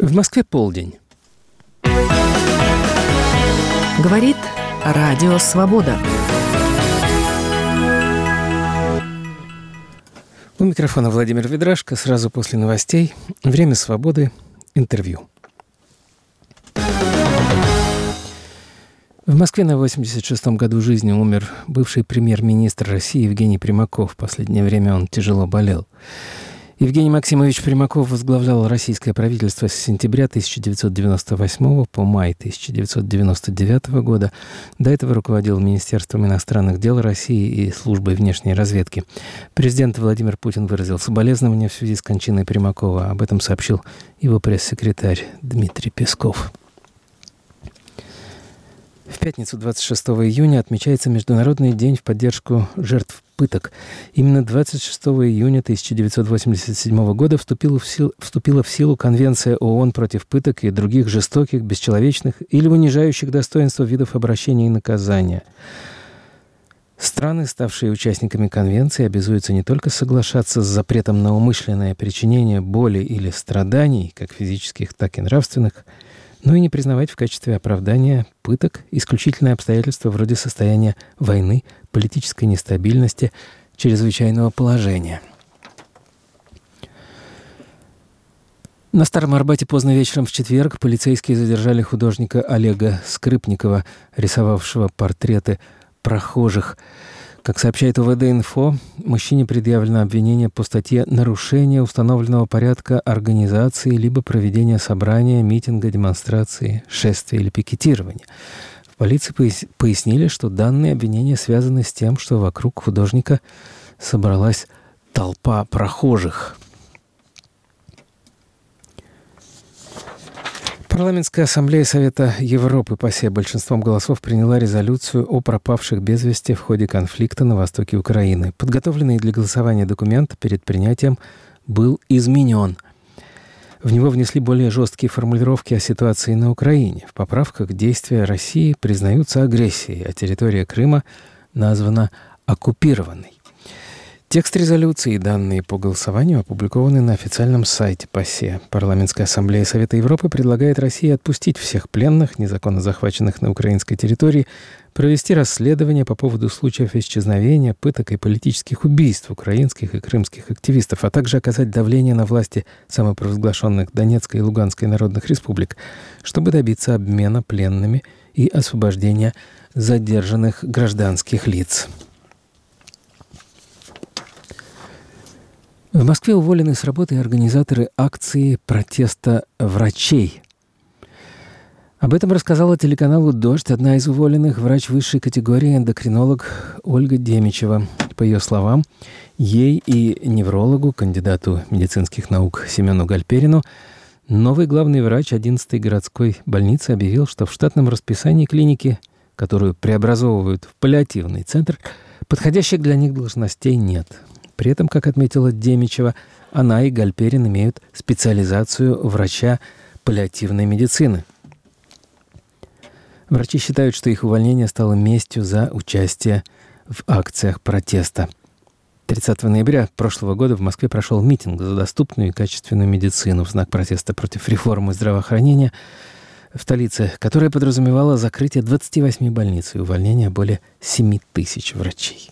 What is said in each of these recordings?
В Москве полдень. Говорит Радио Свобода. У микрофона Владимир Ведрашко. Сразу после новостей. Время свободы. Интервью. В Москве на 86-м году жизни умер бывший премьер-министр России Евгений Примаков. В последнее время он тяжело болел. Евгений Максимович Примаков возглавлял российское правительство с сентября 1998 по май 1999 года. До этого руководил Министерством иностранных дел России и Службой внешней разведки. Президент Владимир Путин выразил соболезнования в связи с кончиной Примакова. Об этом сообщил его пресс-секретарь Дмитрий Песков. В пятницу, 26 июня, отмечается Международный день в поддержку жертв пыток. Именно 26 июня 1987 года вступила в силу Конвенция ООН против пыток и других жестоких, бесчеловечных или унижающих достоинство видов обращения и наказания. Страны, ставшие участниками Конвенции, обязуются не только соглашаться с запретом на умышленное причинение боли или страданий, как физических, так и нравственных, но и не признавать в качестве оправдания пыток исключительные обстоятельства вроде состояния войны, политической нестабильности, чрезвычайного положения. На Старом Арбате поздно вечером в четверг полицейские задержали художника Олега Скрипникова, рисовавшего портреты прохожих. Как сообщает УВД-инфо, мужчине предъявлено обвинение по статье «Нарушение установленного порядка организации либо проведения собрания, митинга, демонстрации, шествия или пикетирования». В полиции пояснили, что данные обвинения связаны с тем, что вокруг художника собралась толпа прохожих. Парламентская ассамблея Совета Европы ПАСЕ большинством голосов приняла резолюцию о пропавших без вести в ходе конфликта на востоке Украины. Подготовленный для голосования документ перед принятием был изменен. В него внесли более жесткие формулировки о ситуации на Украине. В поправках действия России признаются агрессией, а территория Крыма названа оккупированной. Текст резолюции и данные по голосованию опубликованы на официальном сайте ПАСЕ. Парламентская ассамблея Совета Европы предлагает России отпустить всех пленных, незаконно захваченных на украинской территории, провести расследование по поводу случаев исчезновения, пыток и политических убийств украинских и крымских активистов, а также оказать давление на власти самопровозглашенных Донецкой и Луганской народных республик, чтобы добиться обмена пленными и освобождения задержанных гражданских лиц. В Москве уволены с работы организаторы акции протеста врачей. Об этом рассказала телеканалу «Дождь» одна из уволенных, врач высшей категории, эндокринолог Ольга Демичева. По ее словам, ей и неврологу, кандидату медицинских наук Семену Гальперину, новый главный врач 11-й городской больницы объявил, что в штатном расписании клиники, которую преобразовывают в паллиативный центр, подходящих для них должностей нет. При этом, как отметила Демичева, она и Гальперин имеют специализацию врача паллиативной медицины. Врачи считают, что их увольнение стало местью за участие в акциях протеста. 30 ноября прошлого года в Москве прошел митинг за доступную и качественную медицину в знак протеста против реформы здравоохранения в столице, которая подразумевала закрытие 28 больниц и увольнение более 7 тысяч врачей.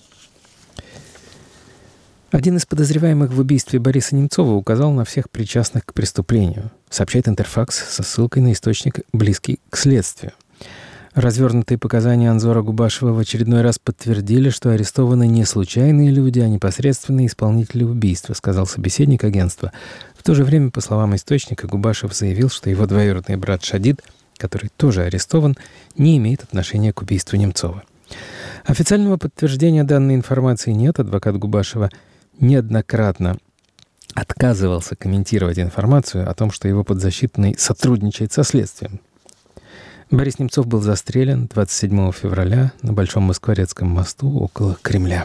Один из подозреваемых в убийстве Бориса Немцова указал на всех причастных к преступлению, сообщает Интерфакс со ссылкой на источник, близкий к следствию. Развернутые показания Анзора Губашева в очередной раз подтвердили, что арестованы не случайные люди, а непосредственные исполнители убийства, сказал собеседник агентства. В то же время, по словам источника, Губашев заявил, что его двоюродный брат Шадид, который тоже арестован, не имеет отношения к убийству Немцова. Официального подтверждения данной информации нет. Адвокат Губашева неоднократно отказывался комментировать информацию о том, что его подзащитный сотрудничает со следствием. Борис Немцов был застрелен 27 февраля на Большом Москворецком мосту около Кремля.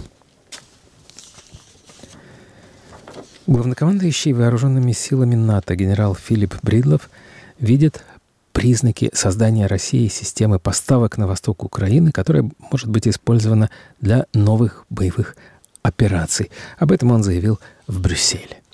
Главнокомандующий вооруженными силами НАТО генерал Филипп Бридлов видит признаки создания Россией системы поставок на восток Украины, которая может быть использована для новых боевых операций. Об этом он заявил в Брюсселе.